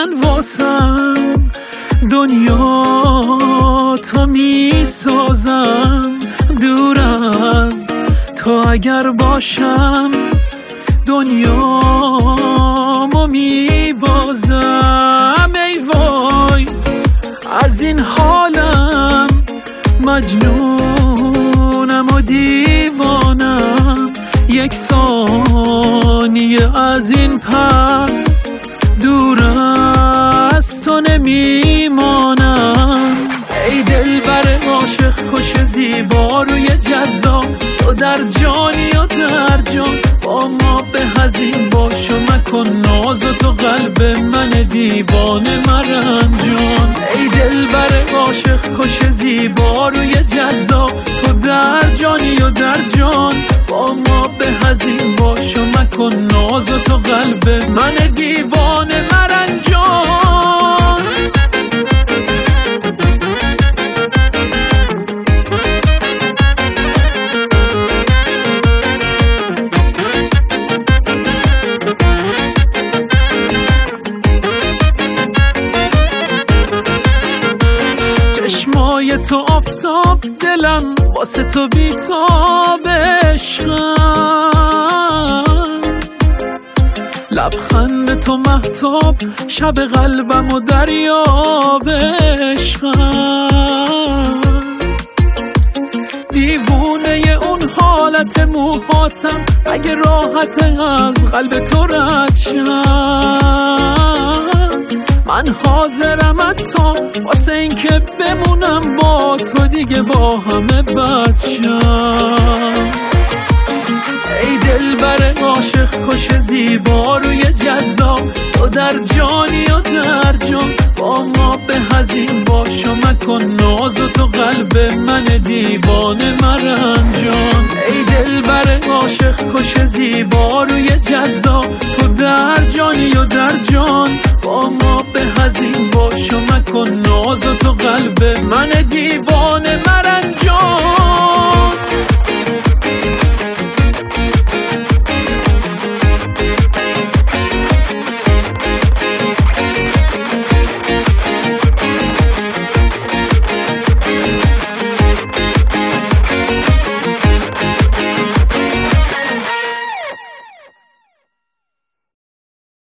من واسم دنیا تو می سازم، دور از تو اگر باشم دنیامو می بازم. ای وای از این حالم، مجنونم و دیوانم، یک ثانیه از این پس دور از تو نمیمانم. ای دلبر عاشق کش زیبا روی جذاب، تو در جانی یا در جان، با ما به هزین باش و مکن ناز و تو قلب من دیوانه مرنجان. ای دلبر عاشق کش زیبا روی جذاب، تو در جانی و در جان، با ما به هزین باش و مکن ناز و تو قلب من دیوانه مرنجان. چشمای تو آفتاب، دلم واسه تو بیتاب عشقم، لبخند تو مهتاب، شب قلبم و دریاب عشقم. دیوونه اون حالت موهاتم، اگه راحت از قلب تو رد شم، من حاضرم حتی واسه این که بمونم با تو دیگه با همه بد شم. ای دلبر عاشق کش زیبا روی جذاب، تو در جانی و در جان، با ما به هزین باش و مکن ناز و تو قلب من دیوانه مرنجان. ای دلبر عاشق کش زیبا روی جذاب، تو در جانی و در جان، با ما به هزین باش و مکن ناز و تو قلب من دیوانه مرنجان.